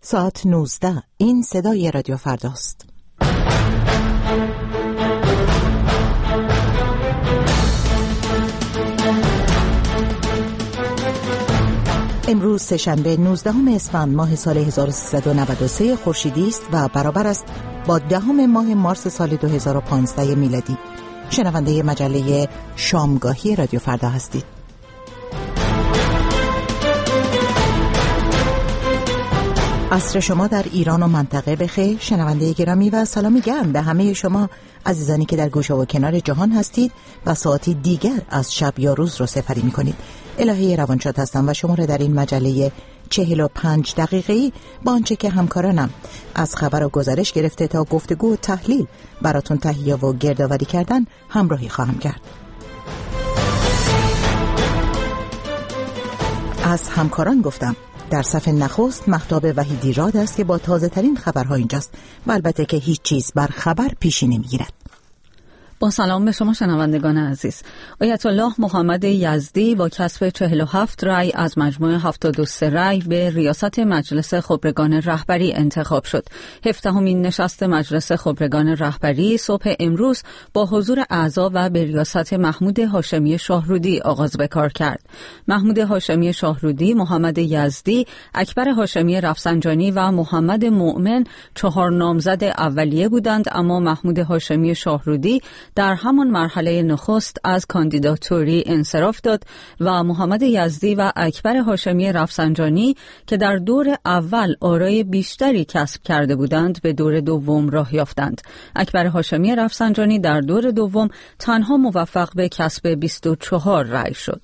ساعت 19. این صدای رادیو فرداست. امروز سه‌شنبه 19 اسفند ماه سال 1393 خورشیدی است و برابر است با 10 ماه مارس سال 2015 میلادی. شنونده مجله شامگاهی رادیو فردا هستید. عصر شما در ایران و منطقه بخیر. شنونده گرامی و سلامی گرم به همه شما عزیزانی که در گوشه و کنار جهان هستید و ساعتی دیگر از شب یا روز رو سپری می‌کنید. الهی روانشاد هستم و شما را در این مجله 45 دقیقه‌ای با آنچه که همکارانم از خبر و گزارش گرفته تا گفتگو و تحلیل براتون تهیه و گردآوری کردن همراهی خواهم کرد. از همکاران گفتم در صف نخست مهتاب وحیدی راد است که با تازه ترین خبرها اینجاست و البته که هیچ چیز بر خبر پیشی نمیگیرد. با سلام به شما شنوندگان عزیز. آیت الله محمد یزدی با کسب 47 رأی از مجموع 73 رأی به ریاست مجلس خبرگان رهبری انتخاب شد. 17مین نشست مجلس خبرگان رهبری صبح امروز با حضور اعضا و به ریاست محمود هاشمی شاهرودی آغاز به کار کرد. محمود هاشمی شاهرودی، محمد یزدی، اکبر هاشمی رفسنجانی و محمد مؤمن 4 نامزد اولیه بودند، اما محمود هاشمی شاهرودی در همان مرحله نخست از کاندیداتوری انصراف داد و محمد یزدی و اکبر هاشمی رفسنجانی که در دور اول آرای بیشتری کسب کرده بودند به دور دوم راه یافتند. اکبر هاشمی رفسنجانی در دور دوم تنها موفق به کسب 24 رأی شد.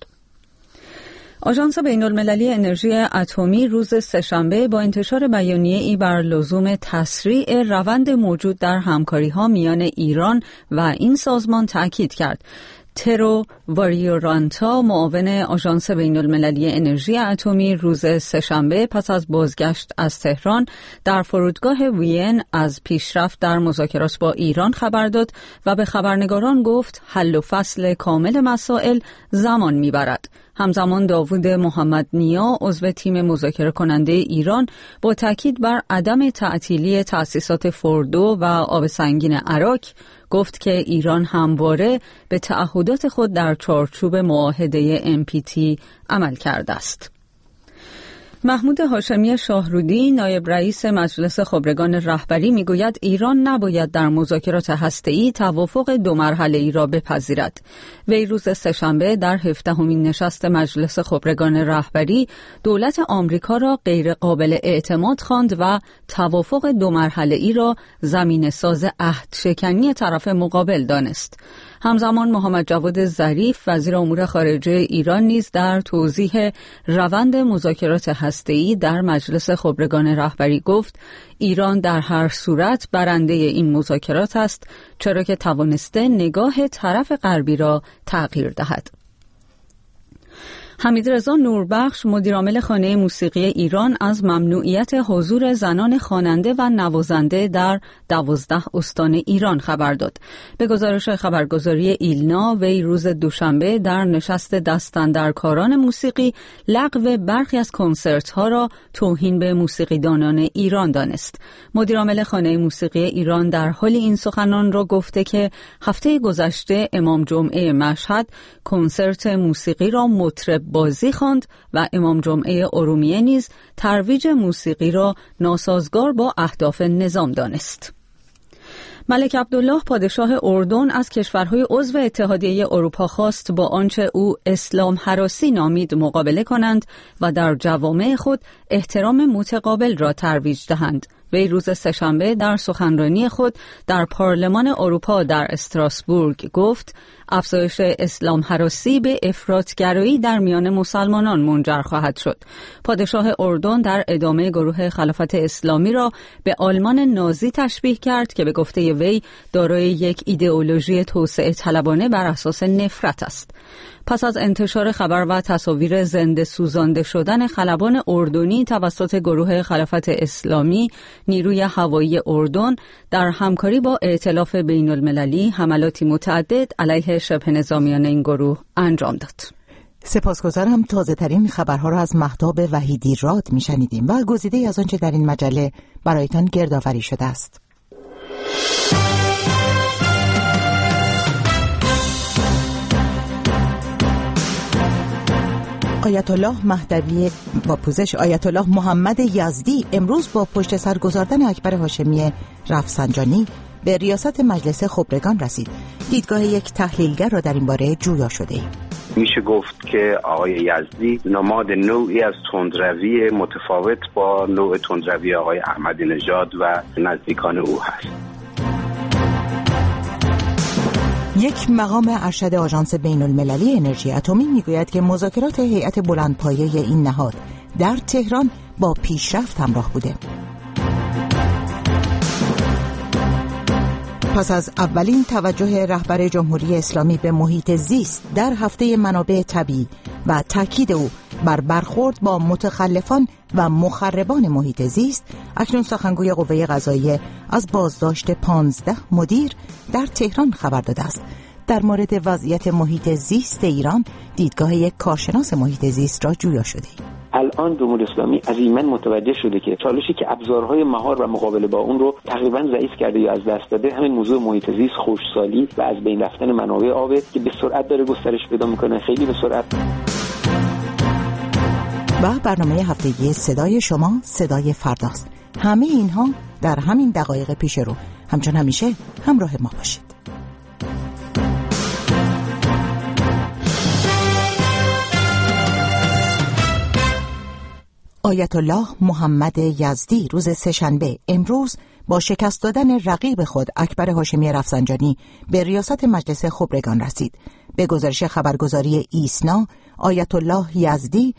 آژانس بین‌المللی انرژی اتمی روز سه‌شنبه با انتشار بیانیه‌ای بر لزوم تسریع روند موجود در همکاری‌ها میان ایران و این سازمان تأکید کرد. ترو واریورانتا، معاون آژانس بین‌المللی انرژی اتمی، روز سه‌شنبه پس از بازگشت از تهران در فرودگاه وین از پیشرفت در مذاکرات با ایران خبر داد و به خبرنگاران گفت حل و فصل کامل مسائل زمان می‌برد. همزمان داوود محمد نیا، عضو تیم مذاکره کننده ایران، با تاکید بر عدم تعطیلی تأسیسات فوردو و آب سنگین عراق گفت که ایران همواره به تعهدات خود در چارچوب معاهده NPT عمل کرده است. محمود هاشمی شاهرودی، نایب رئیس مجلس خبرگان رهبری، میگوید ایران نباید در مذاکرات هسته‌ای توافق 2 مرحله‌ای را بپذیرد. وی روز سه‌شنبه در 17مین نشست مجلس خبرگان رهبری دولت آمریکا را غیر قابل اعتماد خواند و توافق 2 مرحله‌ای را زمینه‌ساز عهدشکنی طرف مقابل دانست. همزمان محمد جواد ظریف، وزیر امور خارجه ایران، نیز در توضیح روند مذاکرات هسته‌ای در مجلس خبرگان رهبری گفت ایران در هر صورت برنده این مذاکرات است، چرا که توانسته نگاه طرف غربی را تغییر دهد. حمیدرضا نوربخش، مدیرعامل خانه موسیقی ایران، از ممنوعیت حضور زنان خواننده و نوازنده در 12 استان ایران خبر داد. به گزارش خبرگزاری ایلنا، وی روز دوشنبه در نشست دستاندرکاران موسیقی لغو برخی از کنسرت‌ها را توهین به موسیقیدانان ایران دانست. مدیرعامل خانه موسیقی ایران در حال این سخنان را گفته که هفته گذشته امام جمعه مشهد کنسرت موسیقی را مطرب بازی خواند و امام جمعه ارومیه نیز ترویج موسیقی را ناسازگار با اهداف نظام دانست. ملک عبدالله پادشاه اردن از کشورهای عضو اتحادیه اروپا خواست با آنچه او اسلام هراسی نامید مقابله کنند و در جوامع خود احترام متقابل را ترویج دهند. وی روز سه‌شنبه در سخنرانی خود در پارلمان اروپا در استراسبورگ گفت افزایش اسلام هراسی به افراط‌گرایی در میان مسلمانان منجر خواهد شد. پادشاه اردن در ادامه گروه خلافت اسلامی را به آلمان نازی تشبیه کرد که به گفته وی دارای یک ایدئولوژی توسعه طلبانه بر اساس نفرت است. پس از انتشار خبر و تصاویر زنده سوزانده شدن خلبان اردنی توسط گروه خلافت اسلامی، نیروی هوایی اردن در همکاری با ائتلاف بین‌المللی حملاتی متعدد علیه شبه نظامیان این گروه انجام داد. سپاسگزارم. تازه ترین خبرها را از مهتاب وحیدی راد میشنیدیم و گزیده از آنچه در این مجله برایتان گردآوری شده است. آیت الله مهدوی با پوزش آیت الله محمد یزدی امروز با پشت سر گذاردن اکبر هاشمی رفسنجانی به ریاست مجلس خبرگان رسید. دیدگاه یک تحلیلگر را در این باره جویا شده ایم. میشه گفت که آقای یزدی نماد نوعی از تندروی متفاوت با نوع تندروی آقای احمدی نژاد و نزدیکان او هست. یک مقام ارشد آژانس بین المللی انرژی اتمی میگوید که مذاکرات هیئت بلندپایه این نهاد در تهران با پیشرفت همراه بوده. پس از اولین توجه رهبر جمهوری اسلامی به محیط زیست در هفته منابع طبیعی و تاکید او بر برخورد با متخلفان و مخربان محیط زیست، اکنون سخنگوی قوه قضاییه از بازداشت 15 مدیر در تهران خبر داده است. در مورد وضعیت محیط زیست ایران دیدگاه یک کارشناس محیط زیست را جویا شده. الان جمهوری اسلامی عزیماً متوجه شده که چالشی که ابزارهای مهار و مقابله با اون رو تقریباً ضعیف کرده یا از دست داده همین موضوع محیط زیست، خشکسالی و از بین رفتن منابع آب که به سرعت داره گسترش پیدا میکنه، خیلی به سرعت. و برنامه هفتگی صدای شما صدای فرداست. همه اینها در همین دقایق پیش رو. همچون همیشه همراه ما باشید. آیت الله محمد یزدی روز سه‌شنبه امروز با شکست دادن رقیب خود اکبر هاشمی رفسنجانی به ریاست مجلس خبرگان رسید. به گزارش خبرگزاری ایسنا، آیت الله یزدی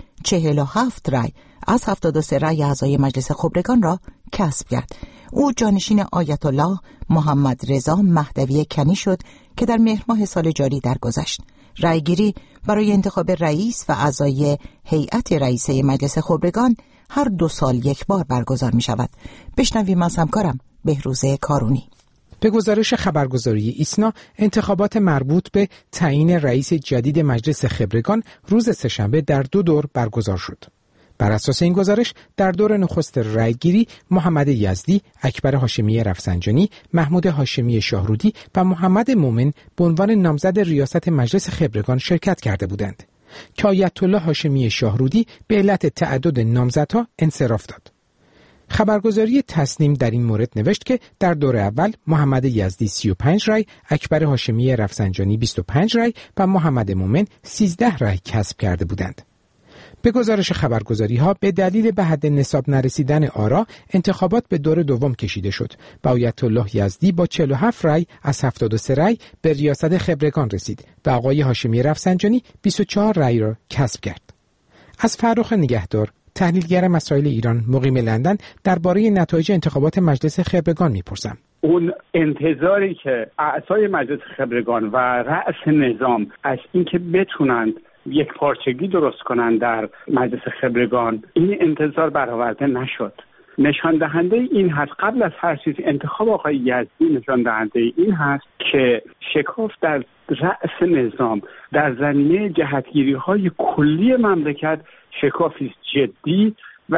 47 رای از 73 رای اعضای مجلس خبرگان را کسب کرد. او جانشین آیت الله محمد رضا مهدوی کنی شد که در مهر ماه سال جاری درگذشت. رایگیری برای انتخاب رئیس و اعضای هیئت رئیسه مجلس خبرگان هر 2 سال یک بار برگزار می شود. بشنویم از همکارم بهروز کارونی. به گزارش خبرگزاری ایسنا، انتخابات مربوط به تعیین رئیس جدید مجلس خبرگان روز سه‌شنبه در 2 دور برگزار شد. بر اساس این گزارش در دور نخست رأیگیری محمد یزدی، اکبر هاشمی رفسنجانی، محمود هاشمی شاهرودی و محمد مومن به عنوان نامزد ریاست مجلس خبرگان شرکت کرده بودند که آیت الله هاشمی شاهرودی به علت تعدد نامزدها انصراف داد. خبرگزاری تصنیم در این مورد نوشت که در دور اول محمد یزدی 35 رای، اکبر هاشمی رفسنجانی 25 رای و محمد مومن 13 رای کسب کرده بودند. به گزارش خبرگزاری‌ها به دلیل به حد نصاب نرسیدن آرا انتخابات به دور دوم کشیده شد و آیت الله یزدی با 47 رای از 73 رای به ریاست خبرگان رسید و آقای هاشمی رفسنجانی 24 رای را کسب کرد. از فرخ نگهدار، تحلیلگر مسائل ایران مقیم لندن، درباره نتایج انتخابات مجلس خبرگان می‌پرسم. اون انتظاری که اعضای مجلس خبرگان و رأس نظام از اینکه بتونند یک پارچگی درست کنند در مجلس خبرگان، این انتظار برآورده نشد. نشان دهنده این هست، قبل از هر چیز انتخاب آقای یزدی نشان دهنده این هست که شکاف در رأس نظام در زمینه جهتگیری‌های کلی مملکت شکافی جدی و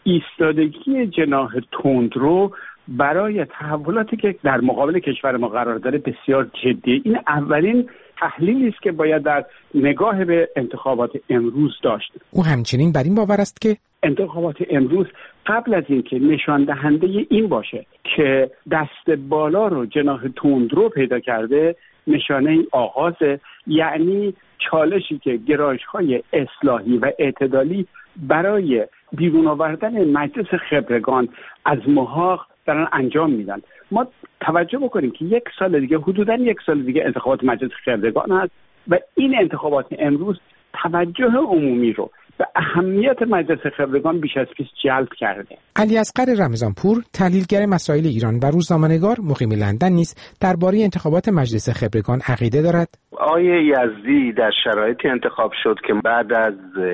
ایستادگی جناح تندرو برای تحولاتی که در مقابل کشور ما قرار داره بسیار جدی. این اولین تحلیلی است که باید در نگاه به انتخابات امروز داشت. او همچنین بر این باور است که انتخابات امروز قبل از اینکه نشان دهنده این باشه که دست بالا رو جناح تندرو پیدا کرده، نشانه این آغازه، یعنی چالشی که گرایش‌های اصلاحی و اعتدالی برای بیرون آوردن مجلس خبرگان از محاق دارن انجام میدن. ما توجه بکنیم که 1 سال دیگه، حدوداً 1 سال دیگه انتخابات مجلس خبرگان هست و این انتخابات امروز توجه عمومی رو به اهمیت مجلس خبرگان بیش از پیش جلب کرده. علیاصغر رمضانپور، تحلیلگر مسائل ایران و روزنامه‌نگار مقیم لندن نیز درباره انتخابات مجلس خبرگان عقیده دارد. آقای یزدی در شرایطی انتخاب شد که بعد از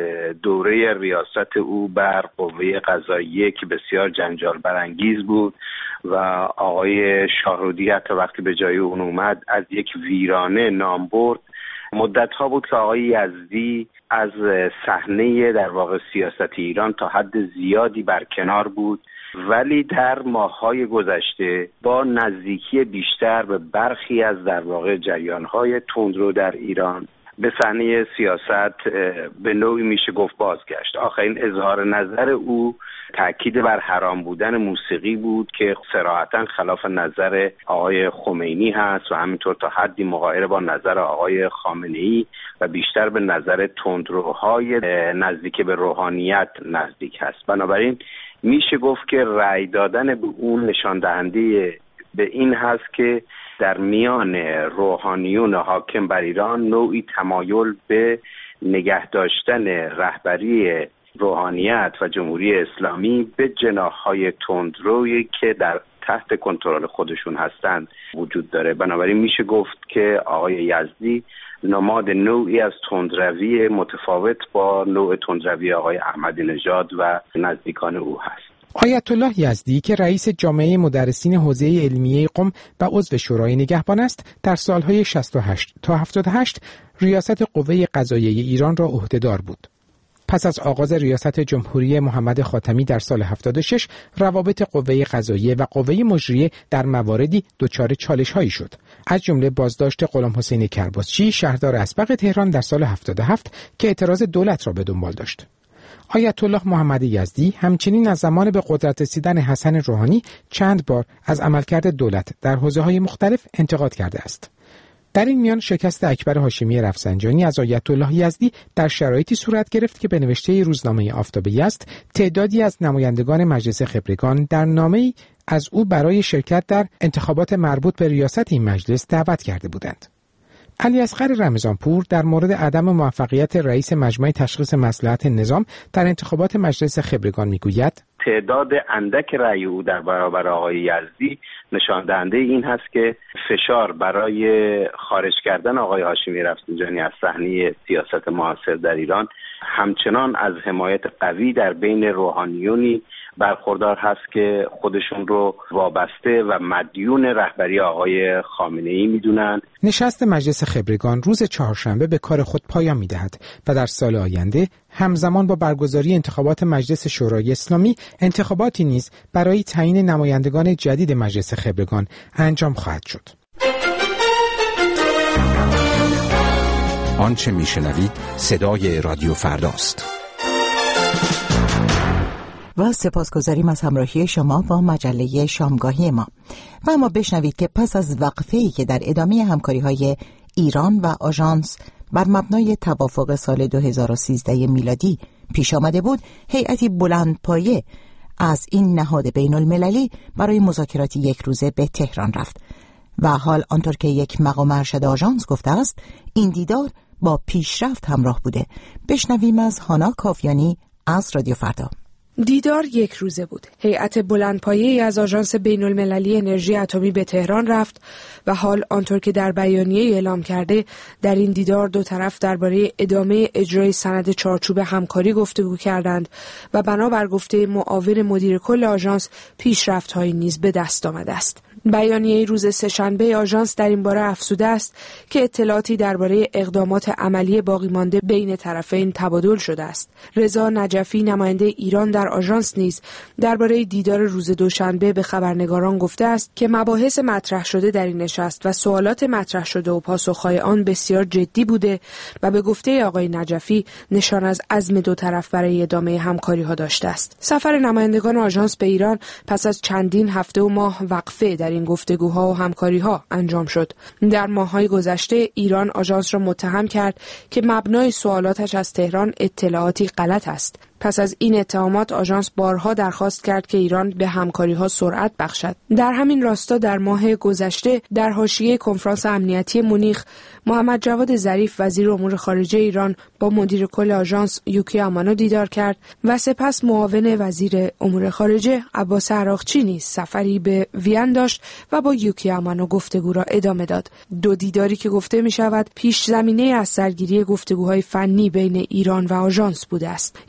دوره ریاست او بر قوه قضاییه که بسیار جنجال برانگیز بود و آقای شاهرودی حتی وقتی به جای اون اومد از یک ویرانه نام برد، مدت‌ها بود که آقای یزدی از صحنه در واقع سیاست ایران تا حد زیادی برکنار بود، ولی در ماه‌های گذشته با نزدیکی بیشتر به برخی از در واقع جریان‌های تندرو در ایران به صحنه سیاست به نوعی میشه گفت بازگشت. آخرین اظهار نظر او تأکید بر حرام بودن موسیقی بود که صراحتاً خلاف نظر آقای خمینی هست و همینطور تا حدی مغایر با نظر آقای خامنه‌ای و بیشتر به نظر تندروهای نزدیک به روحانیت نزدیک هست. بنابراین میشه گفت که رأی دادن به اون نشان دهنده به این هست که در میان روحانیون حاکم بر ایران نوعی تمایل به نگه داشتن رهبری روحانیت و جمهوری اسلامی به جناح‌های تندرویی که در تحت کنترل خودشون هستند وجود داره. بنابراین میشه گفت که آقای یزدی نماد نوعی از تندروی متفاوت با نوع تندروی آقای احمدی نژاد و نزدیکان او هست. آیت الله یزدی که رئیس جامعه مدرسین حوزه علمیه قم و عضو شورای نگهبان است، در سالهای 68 تا 78 ریاست قوه قضاییه ایران را عهدهدار بود. پس از آغاز ریاست جمهوری محمد خاتمی در سال 76 روابط قوه قضاییه و قوه مجریه در مواردی دچار چالش‌هایی شد، از جمله بازداشت غلام حسین کرباسچی شهردار اسبق تهران در سال 77 که اعتراض دولت را به دنبال داشت. آیت الله محمد یزدی همچنین از زمان به قدرت رسیدن حسن روحانی چند بار از عملکرد دولت در حوزه‌های مختلف انتقاد کرده است. در این میان شکست اکبر هاشمی رفسنجانی از آیت الله یزدی در شرایطی صورت گرفت که به نوشته روزنامه آفتاب یزد تعدادی از نمایندگان مجلس خبرگان در نامه‌ای از او برای شرکت در انتخابات مربوط به ریاست این مجلس دعوت کرده بودند. علیاصغر رمضانپور در مورد عدم موفقیت رئیس مجمع تشخیص مصلحت نظام در انتخابات مجلس خبرگان میگوید تعداد اندک رأی او در برابر آقای یزدی نشان دهنده این هست که فشار برای خارج کردن آقای هاشمی رفسنجانی از صحنه سیاست معاصر در ایران همچنان از حمایت قوی در بین روحانیونی برخوردار هست که خودشون رو وابسته و مدیون رهبری آقای خامنه‌ای میدونن. نشست مجلس خبرگان روز چهارشنبه به کار خود پایان میدهد و در سال آینده همزمان با برگزاری انتخابات مجلس شورای اسلامی انتخاباتی نیز برای تعیین نمایندگان جدید مجلس خبرگان انجام خواهد شد. آنچه میشنوید صدای رادیو فرداست. و سپاسگزاریم از همراهی شما با مجله شامگاهی ما. و اما بشنوید که پس از وقفه‌ای که در ادامه همکاری‌های ایران و آژانس بر مبنای توافق سال 2013 میلادی پیش آمده بود، هیئتی بلندپایه از این نهاد بین المللی برای مذاکرات یک روزه به تهران رفت و حال آنطور که یک مقام ارشد آژانس گفته است، این دیدار با پیشرفت همراه بوده. بشنویم از هانا کافیانی از رادیو فردا. دیدار یک روزه بود. هیئت بلندپایه‌ای از آژانس بین‌المللی انرژی اتمی به تهران رفت و حال آنطور که در بیانیه اعلام کرده، در این دیدار دو طرف درباره ادامه اجرای سند چارچوب همکاری گفتگو کردند و بنابر گفته معاون مدیر کل آژانس پیشرفت‌هایی نیز به دست آمده است. بیانیه روز سه‌شنبه آژانس در این باره افزوده است که اطلاعاتی درباره اقدامات عملی باقی مانده بین طرفین تبادل شده است. رضا نجفی نماینده ایران در آژانس نیز درباره دیدار روز دوشنبه به خبرنگاران گفته است که مباحث مطرح شده در این نشست و سوالات مطرح شده و پاسخهای آن بسیار جدی بوده و به گفته آقای نجفی نشان از عزم دو طرف برای ادامه همکاری‌ها داشته است. سفر نمایندگان آژانس به ایران پس از چندین هفته و ماه وقفه در این گفتگوها و همکاری‌ها انجام شد. در ماه‌های گذشته ایران آژانس را متهم کرد که مبنای سوالاتش از تهران اطلاعاتی غلط است. پس از این اتهامات آژانس بارها درخواست کرد که ایران به همکاری‌ها سرعت بخشد. در همین راستا در ماه گذشته در حاشیه کنفرانس امنیتی مونیخ، محمد جواد ظریف وزیر امور خارجه ایران با مدیر کل آژانس یوکی آمانو دیدار کرد و سپس معاون وزیر امور خارجه عباس عراقچی نیز سفری به وین داشت و با یوکی آمانو گفتگو را ادامه داد. دو دیداری که گفته می‌شود پیش زمینه از سرگیری گفتگوهای فنی بین ایران و آژانس بوده است. ایران و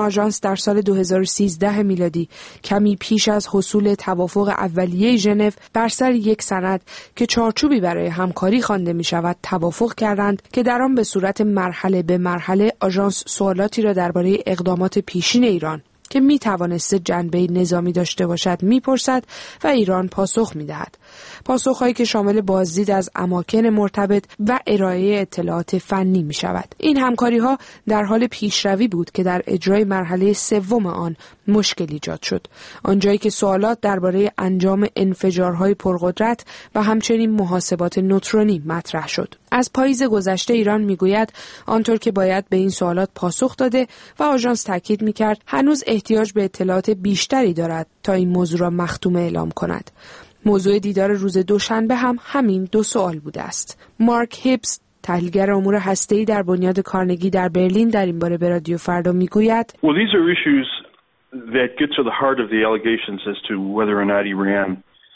آژانس در سال 2013 میلادی کمی پیش از حصول توافق اولیه ژنو بر سر یک سند که چارچوبی برای همکاری خوانده می شود توافق کردند که در آن به صورت مرحله به مرحله آژانس سوالاتی را درباره اقدامات پیشین ایران که می توانسته جنبه نظامی داشته باشد می پرسد و ایران پاسخ می دهد. پاسخهایی که شامل بازدید از اماکن مرتبط و ارائه اطلاعات فنی می شود. این همکاری ها در حال پیشروی بود که در اجرای مرحله سوم آن مشکل ایجاد شد. آنجایی که سوالات درباره انجام انفجارهای پرقدرت و همچنین محاسبات نوترونی مطرح شد. از پاییز گذشته ایران میگوید آنطور که باید به این سوالات پاسخ داده و آژانس تاکید میکرد هنوز احتیاج به اطلاعات بیشتری دارد تا این موضوع را مختوم اعلام کند. موضوع دیدار روز دوشنبه هم همین دو سوال بوده است. مارک هیبس، تحلیلگر امور هسته‌ای در بنیاد کارنگی در برلین، در این باره به رادیو فردا میگوید Well, these are issues that get to the heart of the allegations as to whether or not Iran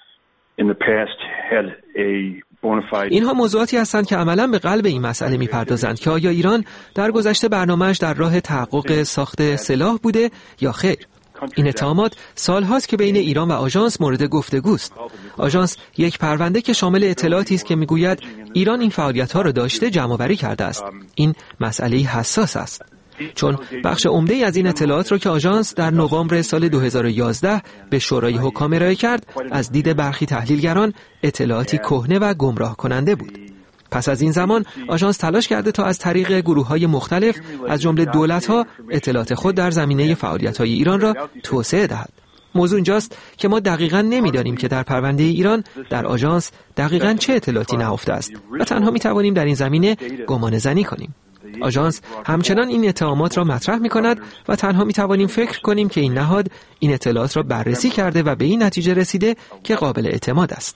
in the past had a bona fide. اینها موضوعاتی هستند که عملاً به قلب این مسئله میپردازند که آیا ایران در گذشته برنامه‌اش در راه تحقق ساخت سلاح بوده یا خیر. این اتهامات سالهاست که بین ایران و آژانس مورد گفتگوست. آژانس یک پرونده که شامل اطلاعاتی است که میگوید ایران این فعالیت‌ها را داشته جمع‌آوری کرده است. این مسئله حساس است. چون بخش عمده‌ای از این اطلاعات را که آژانس در نوامبر سال 2011 به شورای حکام ارائه کرد، از دید برخی تحلیلگران اطلاعاتی کهنه و گمراه کننده بود. پس از این زمان آژانس تلاش کرده تا از طریق گروه‌های مختلف از جمله دولت‌ها اطلاعات خود در زمینه فعالیت‌های ایران را توسعه دهد. موضوع اینجاست که ما دقیقاً نمی‌دانیم که در پرونده ایران در آژانس دقیقاً چه اطلاعاتی نهفته است و تنها می‌توانیم در این زمینه گمانه‌زنی کنیم. آژانس همچنان این اتهامات را مطرح می‌کند و تنها می‌توانیم فکر کنیم که این نهاد این اطلاعات را بررسی کرده و به این نتیجه رسیده که قابل اعتماد است.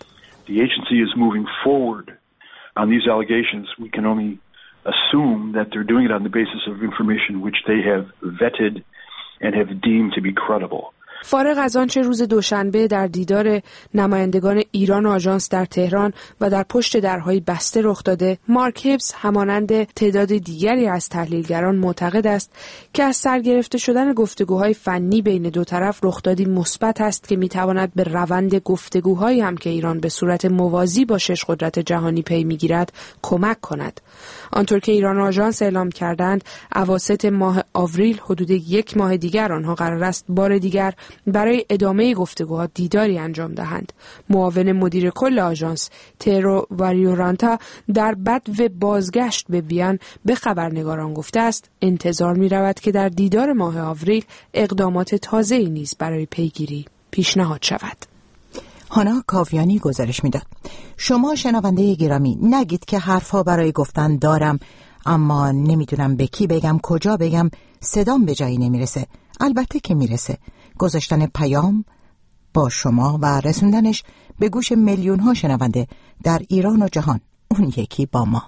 On these allegations, we can only assume that they're doing it on the basis of information which they have vetted and have deemed to be credible. فارغ از آنچه روز دوشنبه در دیدار نمایندگان ایران و آژانس در تهران و در پشت درهای بسته رخ داده، مارک هیبس همانند تعداد دیگری از تحلیلگران معتقد است که از سرگرفته شدن گفتگوهای فنی بین دو طرف رخدادی مثبت است که میتواند به روند گفتگوهایی هم که ایران به صورت موازی با 6 قدرت جهانی پی میگیرد کمک کند. آنطور که ایران و آژانس اعلام کردند، اواسط ماه آوریل حدود 1 ماه دیگر آنها قرار است بار دیگر برای ادامه گفتگوها دیداری انجام دهند. معاون مدیر کل آژانس ترو واریورانتا در بدو بازگشت به وین به خبرنگاران گفته است انتظار می رود که در دیدار ماه آوریل اقدامات تازه‌ای نیز برای پیگیری پیشنهاد شود. هانا کاویانی گزارش میداد. شما شنونده گرامی نگید که حرفها برای گفتن دارم اما نمیدونم به کی بگم، کجا بگم، صدام به جایی نمیرسه. البته که میرسه. گذاشتن پیام با شما و رسوندنش به گوش میلیون ها شنونده در ایران و جهان، اون یکی با ما.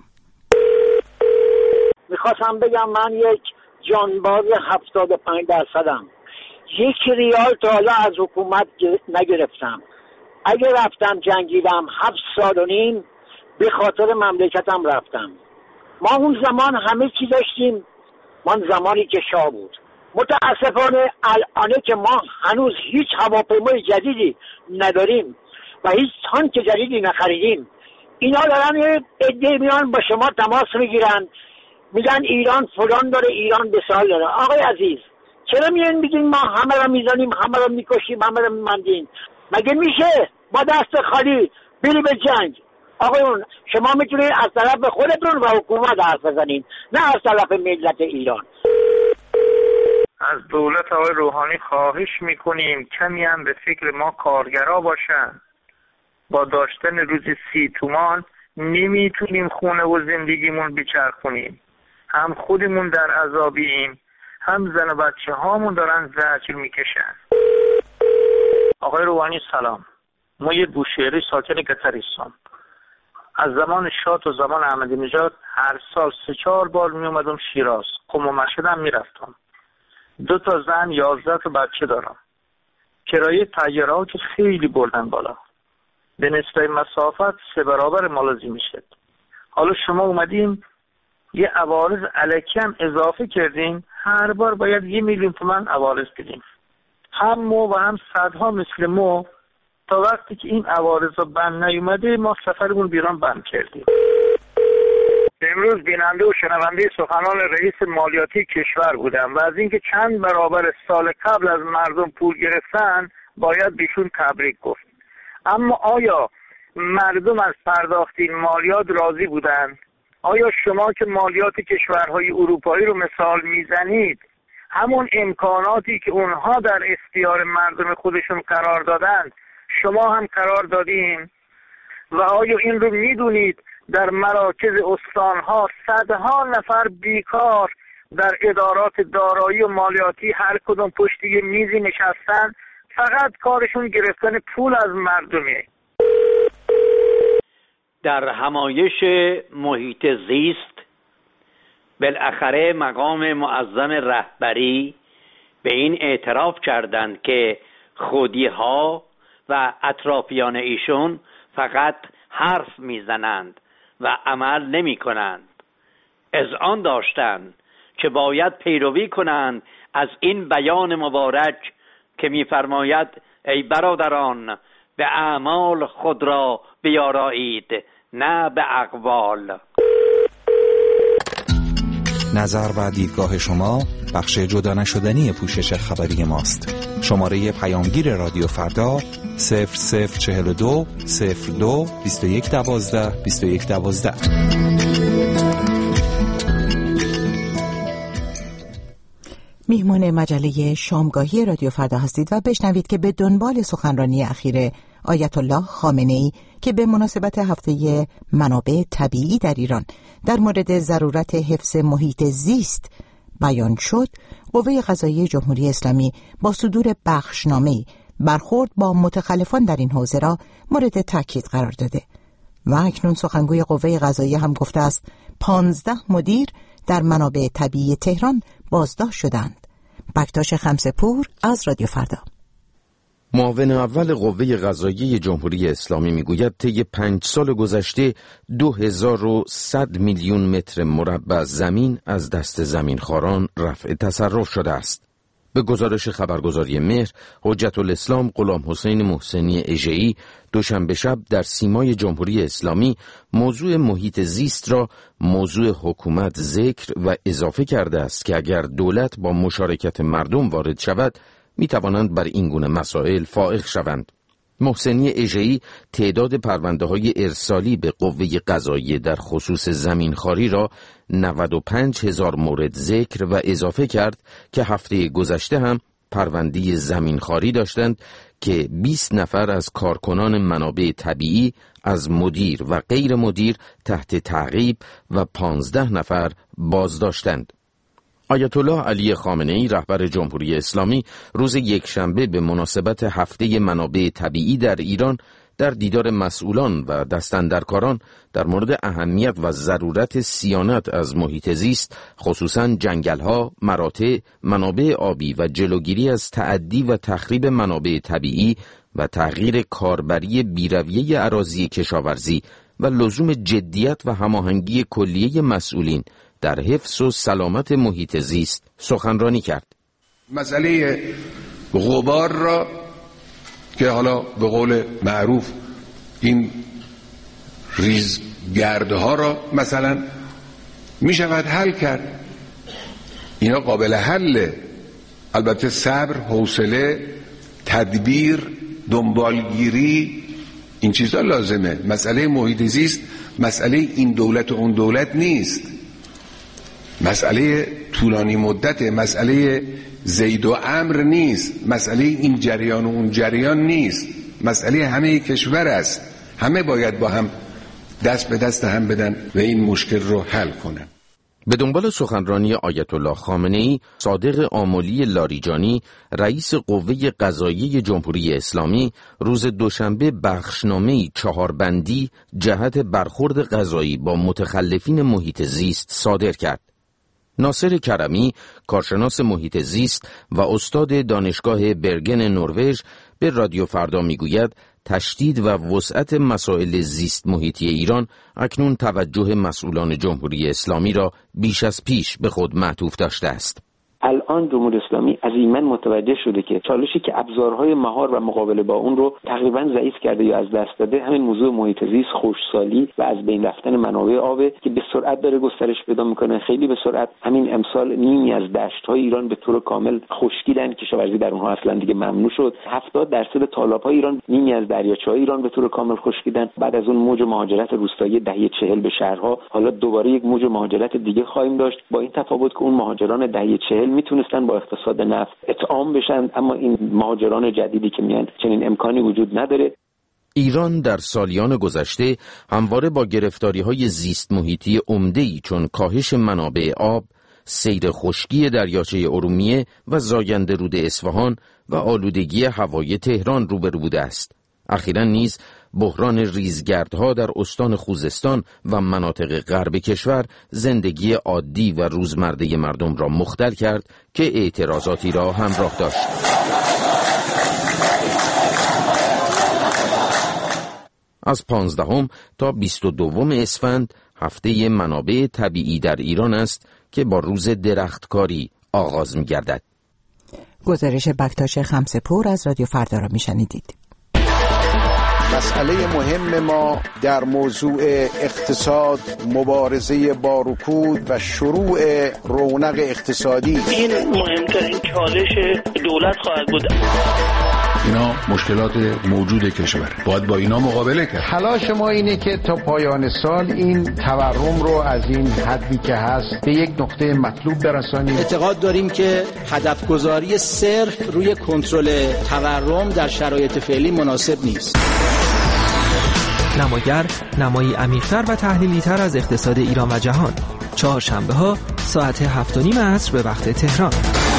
میخواستم بگم من یک جانباز 75%م. 1 ریال تا حالا از حکومت نگرفتم. اگه رفتم جنگیدم 7 سال و نیم به خاطر مملکتم رفتم. ما اون زمان همه چی داشتیم، من زمانی که شاه بود. متاسفانه الان که ما هنوز هیچ هواپیمای جدیدی نداریم و هیچ تانک جدیدی نخریدیم. اینا دارن عده میان با شما تماس میگیرن، میگن ایران فلان داره، ایران بسال داره. آقای عزیز چرا میان میگین ما همه را میزنیم، همه را میکشیم، همه را میمندیم؟ مگه میشه با دست خالی بری به جنگ؟ آقایون شما میتونید از طرف خودتون و حکومت حرف بزنین، نه از طرف ملت ایران. از دولت آقای روحانی خواهش میکنیم کمی هم به فکر ما کارگرا باشن. با داشتن روزی 30 تومان نمیتونیم خونه و زندگیمون بچرخونیم. هم خودمون در عذابیم، هم زن و بچه هامون دارن زجر میکشن. آقای روحانی سلام. ما یه بوشهری ساکن قطرستان. از زمان شاه تا زمان احمدی نژاد هر سال 3-4 بار میومدم شیراز. قم و مشهد هم میرفتم. 2 تا زن 11 تا بچه دارم. کرایه طیاره ها که خیلی بردن بالا. به نسبت مسافت 3 برابر مالزی میشه. حالا شما اومدین یه عوارض الکی هم اضافه کردین، هر بار باید 1 میلیون تومان عوارض بدیم، هم مو و هم صدها مثل مو. تا وقتی که این عوارض ها بند نیومده ما سفرمون بیران بند کردیم. امروز بیننده و شنونده سخنان رئیس مالیاتی کشور بودم و از اینکه چند برابر سال قبل از مردم پول گرفتن باید بهشون تبریک گفت. اما آیا مردم از پرداخت این مالیات راضی بودند؟ آیا شما که مالیات کشورهای اروپایی رو مثال میزنید، همون امکاناتی که اونها در اختیار مردم خودشون قرار دادند شما هم قرار دادین؟ و آیا این رو میدونید در مراکز استانها صدها نفر بیکار در ادارات دارایی و مالیاتی هر کدوم پشت یه میزی نشستن، فقط کارشون گرفتن پول از مردمه. در همایش محیط زیست بالاخره مقام معظم رهبری به این اعتراف کردند که خودی‌ها و اطرافیان ایشون فقط حرف میزنند و عمل نمی کنند. اذعان داشتند که باید پیروی کنند از این بیان مبارک که می‌فرماید ای برادران به اعمال خود را بیارایید نه به اقوال. نظر و دیدگاه شما بخش جدا نشدنی پوشش خبری ماست. شماره پیامگیر رادیو فردا 0042 02 21 12 21 12. میهمان مجله شامگاهی رادیو فردا هستید و بشنوید که به دنبال سخنرانی اخیر آیت الله خامنه‌ای که به مناسبت هفته منابع طبیعی در ایران در مورد ضرورت حفظ محیط زیست بیان شد، قوه قضاییه جمهوری اسلامی با صدور بخشنامه‌ای برخورد با متخلفان در این حوزه را مورد تاکید قرار داده و اکنون سخنگوی قوه قضاییه هم گفته است 15 مدیر در منابع طبیعی تهران بازداشت شدند. بکتاش خمسه‌پور از رادیو فردا. معاون اول قوه قضاییه جمهوری اسلامی میگوید طی 5 سال گذشته 2100 میلیون متر مربع زمین از دست زمینخواران رفع تصرف شده است. به گزارش خبرگزاری مهر، حجت الاسلام غلام حسین محسنی اژه‌ای دوشنبه شب در سیمای جمهوری اسلامی موضوع محیط زیست را موضوع حکومت ذکر و اضافه کرده است که اگر دولت با مشارکت مردم وارد شود می توانند بر این گونه مسائل فائق شوند. محسنی اژه‌ای تعداد پرونده‌های ارسالی به قوه قضاییه در خصوص زمینخواری را 95,000 مورد ذکر و اضافه کرد که هفته گذشته هم پرونده زمینخواری داشتند که 20 نفر از کارکنان منابع طبیعی از مدیر و غیر مدیر تحت تعقیب و 15 نفر بازداشتند. آیت الله علی خامنه‌ای رهبر جمهوری اسلامی روز یکشنبه به مناسبت هفته منابع طبیعی در ایران در دیدار مسئولان و دستاندرکاران در مورد اهمیت و ضرورت صیانت از محیط زیست، خصوصاً جنگل‌ها، مراتع، منابع آبی و جلوگیری از تعدی و تخریب منابع طبیعی و تغییر کاربری بی‌رویه اراضی کشاورزی و لزوم جدیت و هماهنگی کلیه مسئولین در حفظ و سلامت محیط زیست سخنرانی کرد. مسئله غبار را که حالا به قول معروف این ریزگردها را مثلا می شود حل کرد. اینا قابل حله. البته صبر، حوصله، تدبیر، دنبالگیری، این چیزا لازمه. مسئله محیط زیست مسئله این دولت و اون دولت نیست، مسئله طولانی مدت، مسئله زید و امر نیست، مسئله این جریان و اون جریان نیست، مسئله همه کشور است. همه باید با هم دست به دست هم بدن و این مشکل رو حل کنن. به دنبال سخنرانی آیت الله خامنه‌ای، صادق آملی لاریجانی رئیس قوه قضاییه جمهوری اسلامی روز دوشنبه بخشنامه‌ای 4 بندی جهت برخورد قضایی با متخلفین محیط زیست صادر کرد. ناصر کرمی، کارشناس محیط زیست و استاد دانشگاه برگن نروژ به رادیو فردا میگوید تشدید و وسعت مسائل زیست محیطی ایران اکنون توجه مسئولان جمهوری اسلامی را بیش از پیش به خود معطوف داشته است. الان جمهوری اسلامی عزیماً متوجه شده که چالشی که ابزارهای مهار و مقابله با اون رو تقریبا ضعیف کرده یا از دست داده همین موضوع محیط زیست، خشکسالی و از بین رفتن منابع آب که به سرعت داره گسترش پیدا میکنه. خیلی به سرعت همین امسال نیمی از دشت‌های ایران به طور کامل خشکیدن، کشاورزی در اونها اصلا دیگه ممنوع شد. 70% تالاب‌های ایران، نیمی از دریاچه‌های ایران به طور کامل خشکیدن. بعد از اون موج مهاجرت روستایی دهه 40 به شهرها، حالا دوباره یک موج مهاجرت دیگه خواهیم داشت، با این تفاوت که اون مهاجران دهه 40 میتونستن با اقتصاد نفت اطعام بشن، اما این مهاجران جدیدی که میان چنین امکانی وجود نداره. ایران در سالیان گذشته همواره با گرفتاری‌های زیست محیطی عمده‌ای چون کاهش منابع آب، سیر خشکی دریاچه ارومیه و زاینده رود اصفهان و آلودگی هوای تهران روبرو بوده است. اخیراً نیز بحران ریزگردها در استان خوزستان و مناطق غرب کشور زندگی عادی و روزمره مردم را مختل کرد که اعتراضاتی را همراه داشت. از 15 تا 22 اسفند هفته منابع طبیعی در ایران است که با روز درختکاری آغاز می‌گردد. گزارش بکتاش خمسه‌پور از رادیو فردا را می‌شنیدید. مسئله مهم ما در موضوع اقتصاد، مبارزه با رکود و شروع رونق اقتصادی، این مهمترین چالش دولت خواهد بود. اینا مشکلات موجود کشور، باید با اینا مقابله کرد. تلاش ما اینه که تا پایان سال این تورم رو از این حدی که هست به یک نقطه مطلوب برسانیم. اعتقاد داریم که هدف گذاری صرف روی کنترل تورم در شرایط فعلی مناسب نیست. نماگر نمایی عمیق‌تر و تحلیلی‌تر از اقتصاد ایران و جهان، چهارشنبه‌ها ساعت 7:30 عصر به وقت تهران.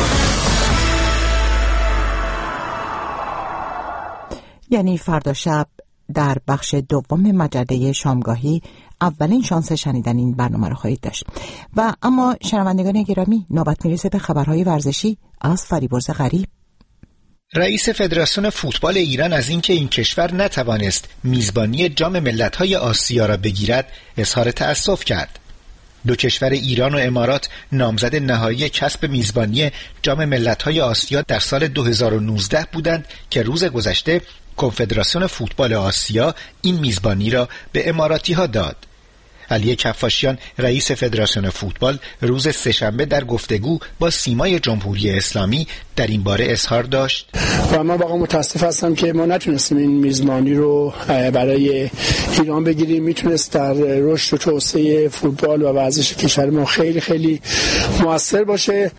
یعنی فردا شب در بخش دوم مجله شامگاهی اولین شانس شنیدن این برنامه رو خواهید داشت. و اما شنوندگان گرامی، نوبت میرسه به خبرهای ورزشی از فریبرز غریب. رئیس فدراسیون فوتبال ایران از اینکه این کشور نتوانست میزبانی جام ملت‌های آسیا را بگیرد اظهار تأسف کرد. دو کشور ایران و امارات نامزد نهایی کسب میزبانی جام ملت‌های آسیا در سال 2019 بودند که روز گذشته کنفدراسیون فوتبال آسیا این میزبانی را به اماراتی‌ها داد. علی کفاشیان رئیس فدراسیون فوتبال روز سه‌شنبه در گفتگو با سیمای جمهوری اسلامی در این باره اظهار داشت و من واقعا متاسف هستم که ما نتونستیم این میزبانی رو برای ایران بگیریم. میتونست در رشد و توسعه فوتبال و ورزش کشور ما خیلی خیلی موثر باشه.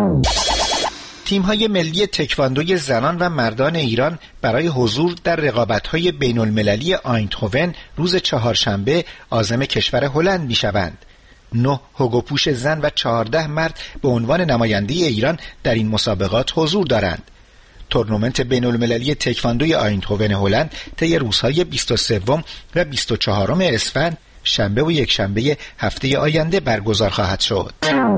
تیم‌های ملی تکواندوی زنان و مردان ایران برای حضور در رقابت‌های بین‌المللی آیندهوون روز چهارشنبه عازم کشور هلند می‌شوند. 9 هوگوپوش زن و 14 مرد به عنوان نماینده ایران در این مسابقات حضور دارند. تورنمنت بین‌المللی تکواندوی آیندهوون هلند طی روزهای 23 و 24 اسفند شنبه و یکشنبه هفته آینده برگزار خواهد شد.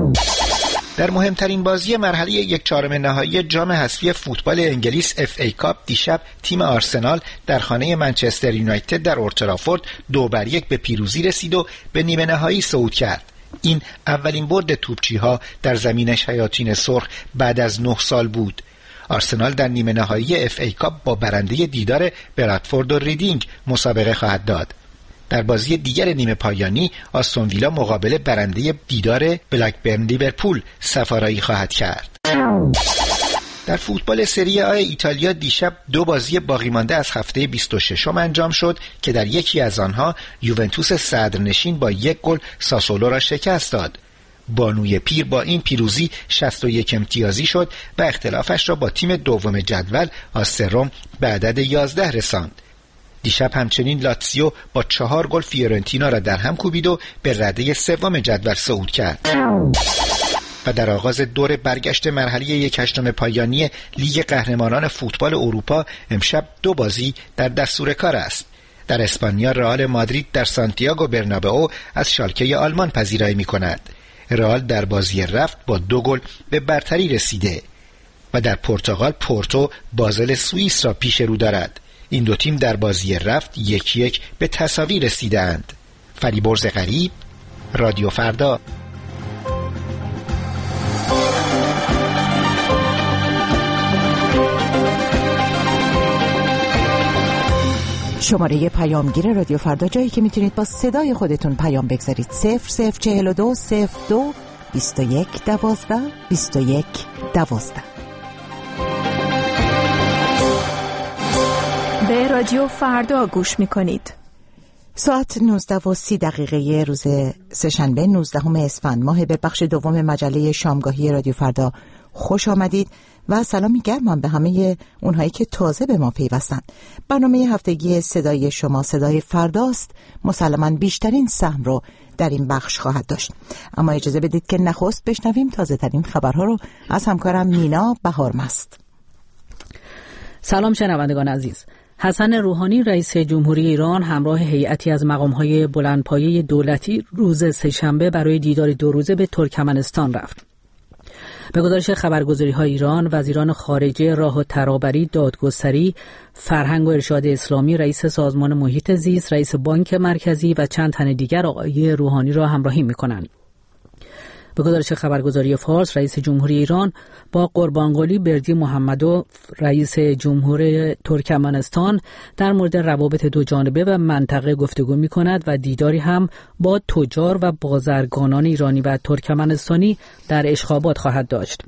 در مهمترین بازی مرحله 1/4 نهایی جام حذفی فوتبال انگلیس FA کاپ دیشب تیم آرسنال در خانه منچستر یونایتد در اولترافورد 2-1 به پیروزی رسید و به نیمه نهایی صعود کرد. این اولین برد توپچی‌ها در زمین شیاطین سرخ بعد از 9 سال بود. آرسنال در نیمه نهایی FA کاپ با برنده دیدار برادفورد و ریدینگ مسابقه خواهد داد. در بازی دیگر نیمه پایانی آستون ویلا مقابل برنده دیدار بلکبرن لیورپول سفارایی خواهد کرد. در فوتبال سری آ ایتالیا دیشب 2 بازی باقی مانده از هفته 26 انجام شد که در یکی از آنها یوونتوس صدرنشین با 1 گل ساسولو را شکست داد. بانوی پیر با این پیروزی 61 امتیازی شد و اختلافش را با تیم دوم جدول آستروم به عدد 11 رساند. دیشب همچنین لاتزیو با 4 گل فیورنتینا را در هم کوبید و به رده 3 جدول صعود کرد. و در آغاز دور برگشت مرحله 1/8 پایانی لیگ قهرمانان فوتبال اروپا امشب 2 بازی در دستور کار است. در اسپانیا رئال مادرید در سانتیاگو برنابئو از شالکه آلمان پذیرایی می‌کند. رئال در بازی رفت با 2 گل به برتری رسیده. و در پرتغال پورتو بازل سوئیس را پیش رو دارد. این دو تیم در بازی رفت 1-1 به تساوی رسیدند. فریبرز غریب، رادیو فردا. شماره پیامگیر رادیو فردا، جایی که میتونید با صدای خودتون پیام بگذارید. 0042 02 21 12 21 12. به رادیو فردا گوش میکنید. ساعت 19:30 روز سه‌شنبه 19 اسفند ماه به بخش دوم مجله شامگاهی رادیو فردا خوش آمدید و سلامی گرمم به همه اونهایی که تازه به ما پیوستند. برنامه هفتگی صدای شما، صدای فرداست، مسلماً بیشترین سهم رو در این بخش خواهد داشت. اما اجازه بدید که نخست بشنویم تازه ترین خبرها رو از همکارم مینا بهارمست. سلام شنوندگان عزیز. حسن روحانی رئیس جمهوری ایران همراه هیئتی از مقام‌های بلندپایه دولتی روز سه‌شنبه برای دیدار 2 روزه به ترکمنستان رفت. به گزارش خبرگزاری‌های ایران، وزیران خارجه، راه و ترابری، دادگستری، فرهنگ و ارشاد اسلامی، رئیس سازمان محیط زیست، رئیس بانک مرکزی و چند تن دیگر آقای روحانی را همراهی می‌کنند. به گزارش خبرگزاری فارس، رئیس جمهوری ایران با قربانقلی بردی محمدوف رئیس جمهور ترکمنستان در مورد روابط دو جانبه و منطقه گفتگو می‌کند و دیداری هم با تجار و بازرگانان ایرانی و ترکمنستانی در اشخابات خواهد داشت.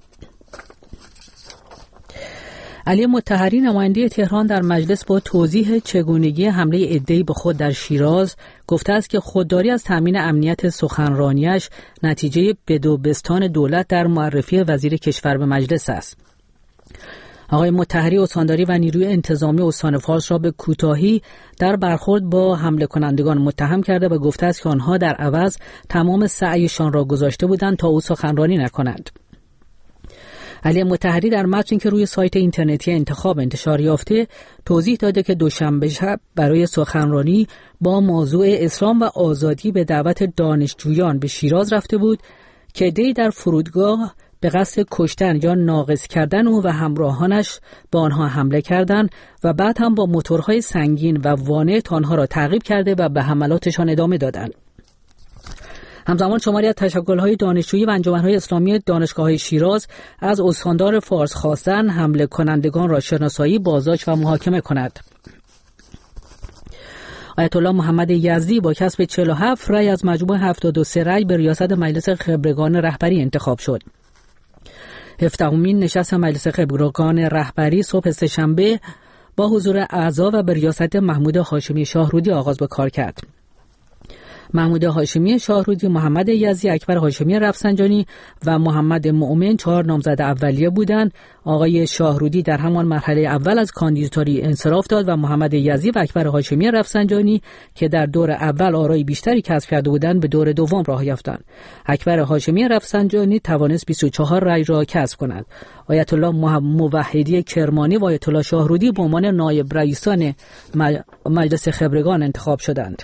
علی مطهری نماینده تهران در مجلس با توضیح چگونگی حمله عده‌ای به خود در شیراز گفته است که خودداری از تامین امنیت سخنرانیش نتیجه بدوبستان دولت در معرفی وزیر کشور به مجلس است. آقای مطهری استانداری و نیروی انتظامی استان فارس را به کوتاهی در برخورد با حمله کنندگان متهم کرده و گفته است که آنها در عوض تمام سعیشان را گذاشته بودند تا او سخنرانی نکنند. علی مطهری در متنی که روی سایت اینترنتی انتخاب انتشار یافته توضیح داده که دوشنبه شب برای سخنرانی با موضوع اسلام و آزادی به دعوت دانشجویان به شیراز رفته بود که عده‌ای در فرودگاه به قصد کشتن یا ناقص کردن او و همراهانش با آنها حمله کردند و بعد هم با موتورهای سنگین و وانت آنها را تعقیب کرده و به حملاتشان ادامه دادند. همزمان شماری از تشکل‌های دانشجویی و انجمن‌های اسلامی دانشگاه‌های شیراز از استاندار فارس خواستند حمله کنندگان را شناسایی، بازداشت و محاکمه کند. آیت الله محمد یزدی با کسب 47 رأی از مجموع 73 رأی به ریاست مجلس خبرگان رهبری انتخاب شد. 17مین نشست مجلس خبرگان رهبری صبح سه‌شنبه با حضور اعضا و به ریاست محمود هاشمی شاهرودی آغاز به کار کرد. محمود هاشمی شاهرودی، محمد یزدی، اکبر هاشمی رفسنجانی و محمد مؤمن 4 نامزد اولیه بودند. آقای شاهرودی در همان مرحله اول از کاندیداتوری انصراف داد و محمد یزدی و اکبر هاشمی رفسنجانی که در دور اول آرای بیشتری کسب کرده بودند به دور دوم راه یافتند. اکبر هاشمی رفسنجانی توانست 24 رأی را کسب کند. آیت الله موحدی کرمانی و آیت الله شاهرودی به عنوان نایب رئیسان مجلس خبرگان انتخاب شدند.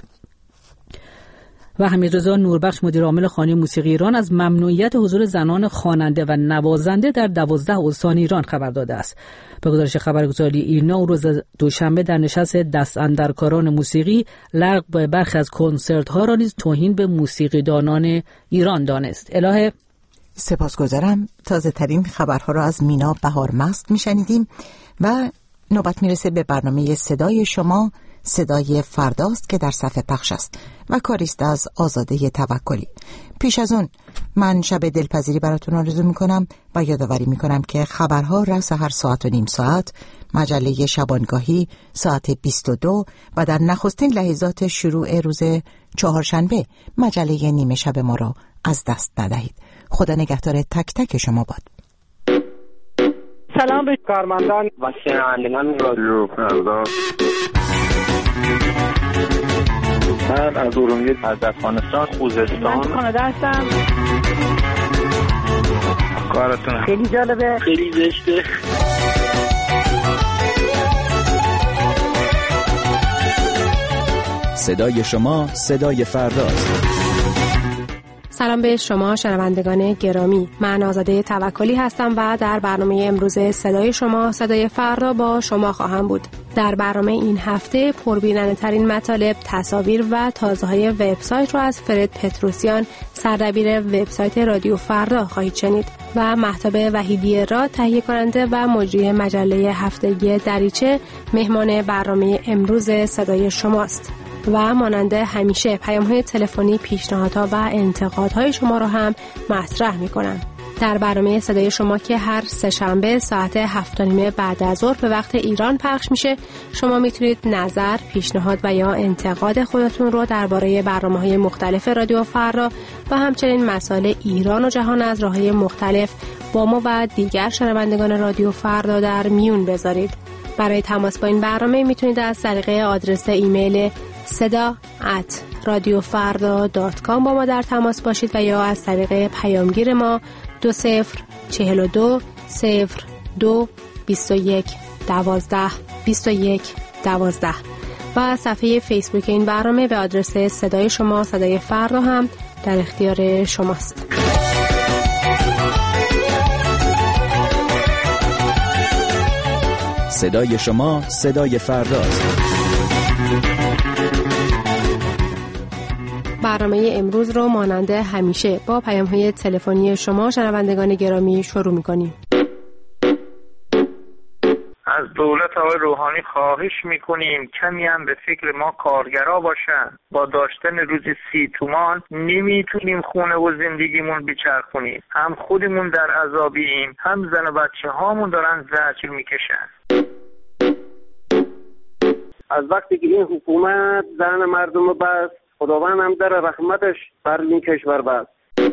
و حمیدرضا نوربخش مدیر عامل خانه موسیقی ایران از ممنوعیت حضور زنان خواننده و نوازنده در 12 استان ایران خبر داده است. به گزارش خبرگزاری ایرنا روز دوشنبه در نشست دست اندرکاران موسیقی لغو به برخی از کنسرت‌ها را نیز توهین به موسیقیدانان ایران دانست. الهه سپاسگزارم. تازه ترین خبرها را از مینا بهارمست میشنیدیم و نوبت میرسه به برنامه صدای شما، صدای فرداست که در صفحه پخش است و کاریست از آزاده توکلی. پیش از اون من شب دلپذیری براتون آرزو میکنم و یادآوری میکنم که خبرها رأس هر ساعت و نیم ساعت، مجله شبانگاهی ساعت 22 و در نخستین لحظات شروع روز چهارشنبه مجله نیمه شب ما را از دست ندهید. خدا نگهدار تک تک شما باد. سلام به کارمندان و شنوندگان رادیو فردا. من از ارومیه، از افغانستان، خوزستان، من کانادا هستم. کارتون خیلی جالبه، خیلی زشته. صدای شما، صدای فرداست. سلام به شما شنوندگان گرامی. من آزاده توکلی هستم و در برنامه امروز صدای شما صدای فردا با شما خواهم بود. در برنامه این هفته پربیننده ترین مطالب، تصاویر و تازه‌های وبسایت را از فرد پتروسیان، سردبیر وبسایت رادیو فردا خواهید شنید و مهتاب وحیدی را تهیه کننده و مجری مجله هفتگی دریچه مهمان برنامه امروز صدای شماست. و مانند همیشه پیام‌های تلفنی، پیشنهادها و انتقادهای شما را هم مطرح می‌کنم. در برنامه صدای شما که هر سه‌شنبه ساعت 7:30 بعد از ظهر به وقت ایران پخش میشه، شما میتونید نظر، پیشنهاد و یا انتقاد خودتون رو درباره برنامه‌های مختلف رادیو فردا و همچنین مسائل ایران و جهان از راه‌های مختلف با ما و دیگر شنوندگان رادیو فردا در میون بذارید. برای تماس با این برنامه میتونید از طریق آدرس ایمیل seda@radiofarda.com با ما در تماس باشید و یا از طریق پیامگیر ما 2042 02 21 12 21 12 و صفحه فیسبوک این برنامه به آدرس صدای شما صدای فردا هم در اختیار شماست. صدای شما صدای فرداست. برنامه امروز رو مانند همیشه با پیام‌های تلفنی شما شنوندگان گرامی شروع می‌کنیم. از دولت آقای روحانی خواهش میکنیم کمی هم به فکر ما کارگرا باشن. با داشتن روزی 30 تومان نمیتونیم خونه و زندگیمون بچرخونیم. هم خودمون در عذابیم، هم زن و بچه هامون دارن زجر میکشن. از وقتی که این حکومت دهن مردم رو بست، خداوند هم در رحمتش بر این کشور بست.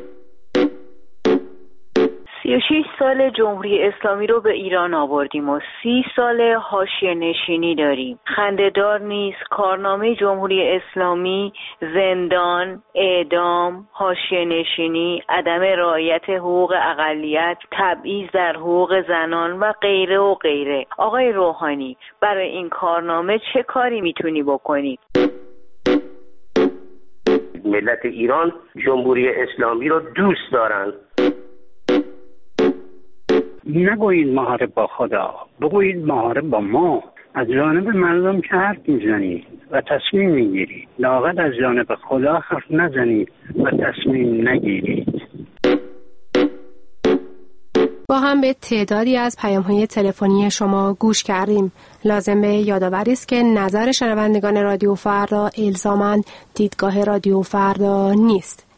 36 سال جمهوری اسلامی رو به ایران آوردیم و 30 سال حاشیه نشینی داریم. خنده‌دار نیست کارنامه جمهوری اسلامی، زندان، اعدام، حاشیه نشینی، عدم رعایت حقوق اقلیت، تبعیض در حقوق زنان و غیره و غیره. آقای روحانی برای این کارنامه چه کاری میتونی بکنی؟ ملت ایران جمهوری اسلامی رو دوست دارن. نگویید محارب با خدا، بگویید محارب با ما. از جانب مردم که حرف میزنید و تصمیم میگیرید، لااقل از جانب خدا حرف نزنید و تصمیم نگیرید. با هم به تعدادی از پیام‌های تلفنی شما گوش کردیم. لازم به یادآوری است که نظر شنوندگان رادیو فردا الزاماً دیدگاه رادیو فردا نیست.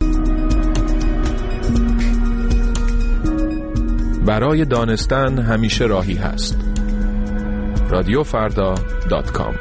برای دانستن همیشه راهی هست. radiofarda.com.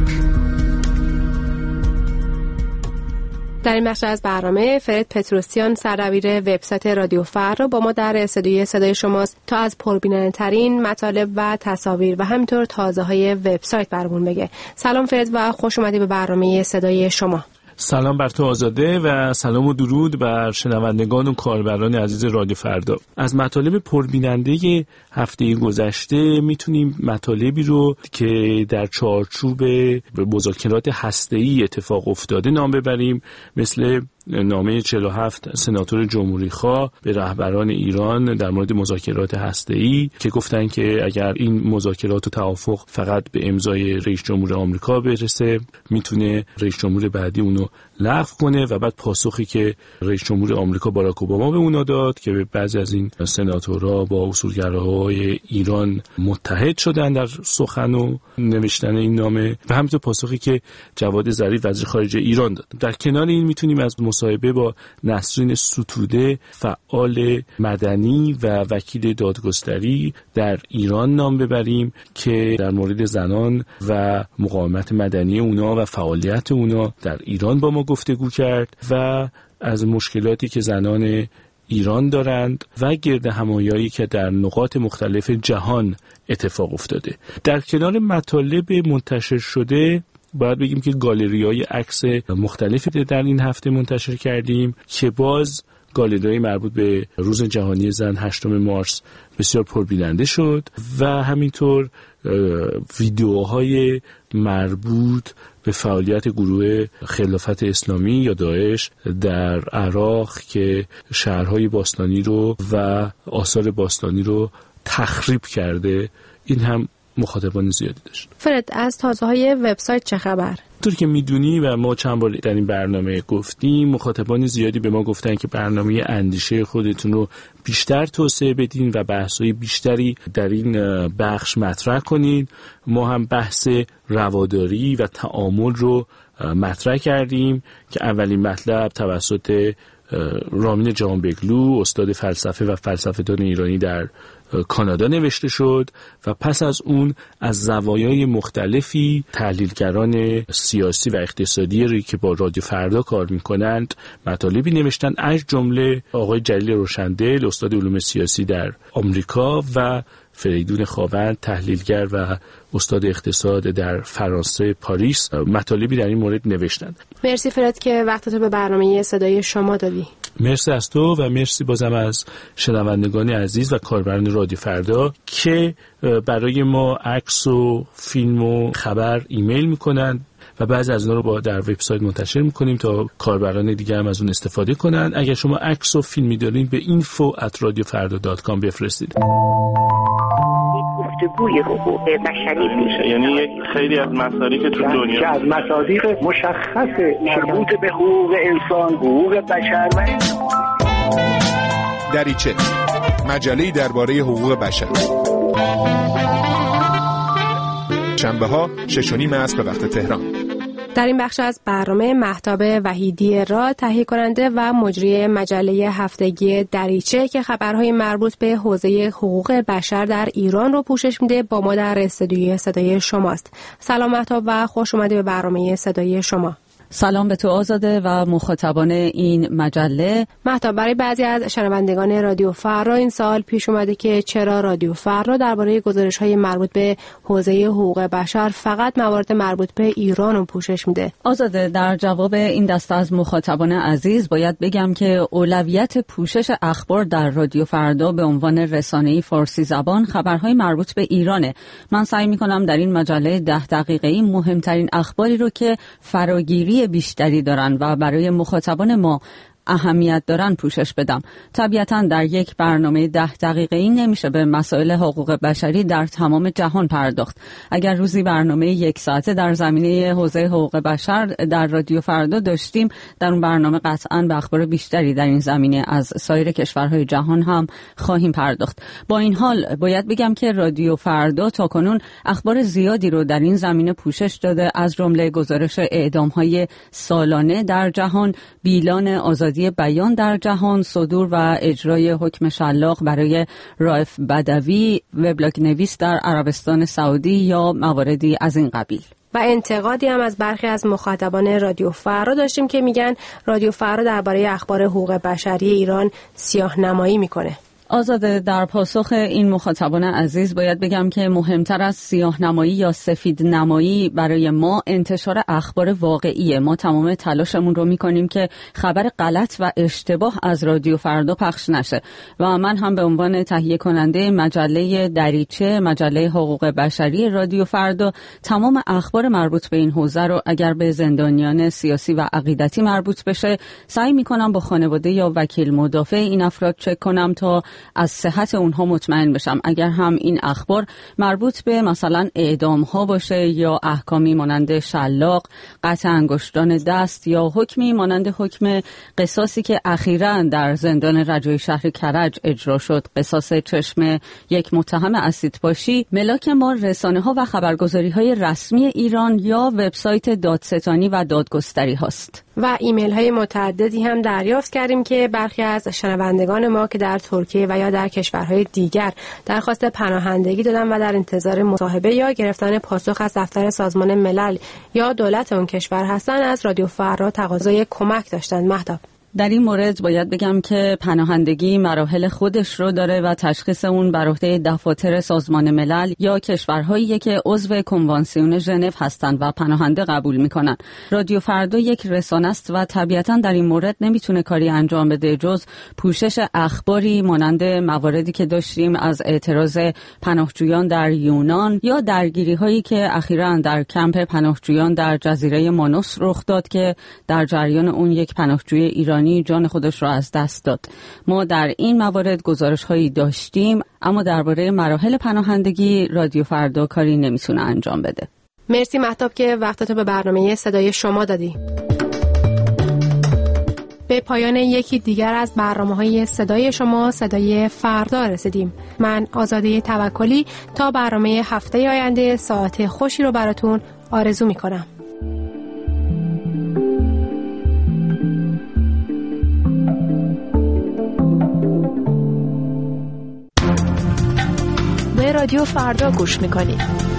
در این بخش از برنامه فرد پتروسیان، سردبیر وبسایت رادیو فردا با ما در استودیوی صدای شماست تا از پربیننده‌ترین مطالب و تصاویر و همینطور تازه‌های وبسایت برامون بگه. سلام فرد و خوش اومدی به برنامه صدای شما. سلام بر تو آزاده و سلام و درود بر شنوندگان و کاربران عزیز رادیو فردا. از مطالب پربیننده هفته گذشته میتونیم مطالبی رو که در چارچوب مذاکرات هسته‌ای اتفاق افتاده نام ببریم، مثل نامه 47 سناتور جمهوری خواه به رهبران ایران در مورد مذاکرات هسته‌ای که گفتن که اگر این مذاکرات و توافق فقط به امضای رئیس جمهور آمریکا برسه میتونه رئیس جمهور بعدی اونو لغو کنه، و بعد پاسخی که رئیس جمهور آمریکا باراک اوباما به اونا داد که به بعضی از این سناتورها با اصولگراهای ایران متحد شدن در سخن و نوشتن این نامه، و همینطور پاسخی که جواد ظریف وزیر خارجه ایران داد. در کنار این میتونیم از مصاحبه با نسرین ستوده، فعال مدنی و وکیل دادگستری در ایران نام ببریم که در مورد زنان و مقاومت مدنی اونا و فعالیت اونا در ایران با ما گفتگو کرد و از مشکلاتی که زنان ایران دارند و گرد همایایی که در نقاط مختلف جهان اتفاق افتاده. در کنار مطالب منتشر شده باید بگیم که گالری‌های عکس مختلفی در این هفته منتشر کردیم که باز گالری‌های مربوط به روز جهانی زن 8 مارس بسیار پربیننده شد و همینطور ویدیوهای مربوط به فعالیت گروه خلافت اسلامی یا داعش در عراق که شهرهای باستانی رو و آثار باستانی رو تخریب کرده، این هم مخاطبان زیادی داشت. فرد، از تازه‌های وبسایت چه خبر؟ طور که میدونی و ما چند بار در این برنامه گفتیم، مخاطبان زیادی به ما گفتن که برنامه اندیشه خودتون رو بیشتر توسعه بدین و بحث‌های بیشتری در این بخش مطرح کنین. ما هم بحث رواداری و تعامل رو مطرح کردیم که اولین مطلب توسط رامین جهانبگلو، استاد فلسفه و فلسفه‌دان ایرانی در کانادا نوشته شد و پس از اون از زوایای مختلفی تحلیلگران سیاسی و اقتصادی رو که با رادیو فردا کار میکنند مطالبی نوشتن، از جمله آقای جلیل روشندل، استاد علوم سیاسی در آمریکا، و فریدون خاوند، تحلیلگر و استاد اقتصاد در فرانسه پاریس، مطالبی در این مورد نوشتند. مرسی فرد که وقتتو به برنامه صدای شما دادی. مرسی از تو و مرسی بازم از شنوندگان عزیز و کاربران رادیو فردا که برای ما عکس و فیلم و خبر ایمیل میکنن و بعضی از اونها رو در وبسایت منتشر میکنیم تا کاربران دیگه هم از اون استفاده کنن. اگر شما عکس و فیلمی دارین به info@radiofarda.com بفرستید. گفتگوی حقوق بشری میشه، یعنی یک خیلی از مصادیق تو دنیا که از مصادیق مشخص مربوط به حقوق انسان، حقوق بشر و دریچه، مجله‌ای درباره حقوق بشر. شنبه‌ها 6:30 عصر به وقت تهران. در این بخش از برنامه مهتاب وحیدی را، تهیه کننده و مجری مجله هفتگی دریچه که خبرهای مربوط به حوزه حقوق بشر در ایران رو پوشش میده، با ما در استودیوی صدای شماست. سلام مهتاب و خوش اومدی به برنامه صدای شما. سلام به تو آزاده و مخاطبان این مجله. مهتاب، برای بعضی از شنوندگان رادیو فردا این سوال پیش اومده که چرا رادیو فردا درباره گزارش‌های مربوط به حوزه حقوق بشر فقط موارد مربوط به ایران رو پوشش میده؟ آزاده، در جواب این دسته از مخاطبان عزیز باید بگم که اولویت پوشش اخبار در رادیو فردا به عنوان رسانه‌ای فارسی زبان خبرهای مربوط به ایرانه. من سعی می‌کنم در این مجله 10 دقیقه‌ای مهمترین اخباری رو که فراگیری بیشتری دارن و برای مخاطبان ما اهمیت دارن پوشش بدم. طبیعتاً در یک برنامه 10 دقیقه‌ای نمیشه به مسائل حقوق بشری در تمام جهان پرداخت. اگر روزی برنامه 1 ساعته در زمینه حوزه حقوق بشر در رادیو فردا داشتیم، در اون برنامه قطعاً به اخبار بیشتری در این زمینه از سایر کشورهای جهان هم خواهیم پرداخت. با این حال باید بگم که رادیو فردا تاکنون اخبار زیادی رو در این زمینه پوشش داده، از جمله گزارش اعدام‌های سالانه در جهان، بیلان آزادی بیان در جهان، صدور و اجرای حکم شلاق برای رائف بدوی، وبلاگ نویس در عربستان سعودی یا مواردی از این قبیل. و انتقادی هم از برخی از مخاطبان رادیو فردا داشتیم که میگن رادیو فردا درباره اخبار حقوق بشری ایران سیاه‌نمایی میکنه. آزاده، در پاسخ این مخاطبان عزیز باید بگم که مهمتر از سیاه‌نمایی یا سفید نمایی برای ما انتشار اخبار واقعیه. ما تمام تلاشمون رو میکنیم که خبر غلط و اشتباه از رادیو فردا پخش نشه و من هم به عنوان تهیه کننده مجله دریچه، مجله حقوق بشری رادیو فردا، تمام اخبار مربوط به این حوزه رو اگر به زندانیان سیاسی و عقیدتی مربوط بشه سعی میکنم با خانواده یا وکیل مدافع این افراد چک کنم تا از صحت اونها مطمئن بشم. اگر هم این اخبار مربوط به مثلا اعدام ها باشه یا احکامی مانند شلاق، قطع انگشتان دست یا حکمی مانند حکم قصاصی که اخیراً در زندان رجایی شهر کرج اجرا شد، قصاص چشم یک متهم اسیدپاشی، ملاک ما رسانه ها و خبرگزاری های رسمی ایران یا وبسایت دادستانی و دادگستری هاست. و ایمیل های متعددی هم دریافت کردیم که برخی از شنوندگان ما که در ترکیه و یا در کشورهای دیگر درخواست پناهندگی دادن و در انتظار مصاحبه یا گرفتن پاسخ از دفتر سازمان ملل یا دولت اون کشور هستن، از رادیو فردا تقاضای کمک داشتن. مهتاب، در این مورد باید بگم که پناهندگی مراحل خودش رو داره و تشخیص اون بر عهده دفاتر سازمان ملل یا کشورهایی که عضو کنوانسیون ژنو هستند و پناهنده قبول میکنن. رادیو فردا یک رسانه است و طبیعتاً در این مورد نمیتونه کاری انجام بده جز پوشش اخباری مانند مواردی که داشتیم از اعتراض پناهجویان در یونان یا درگیری هایی که اخیراً در کمپ پناهجویان در جزیره مانوس رخ داد که در جریان اون یک پناهجوی ایرانی جان خودش را از دست داد. ما در این موارد گزارش هایی داشتیم، اما درباره مراحل پناهندگی رادیو فردا کاری نمیتونه انجام بده. مرسی مهتاب که وقتتو به برنامه صدای شما دادی. به پایان یکی دیگر از برنامه‌های صدای شما، صدای فردا رسیدیم. من آزاده توکلی تا برنامه هفته آینده ساعت خوشی رو براتون آرزو می‌کنم. به رادیو فردا گوش می‌کنید.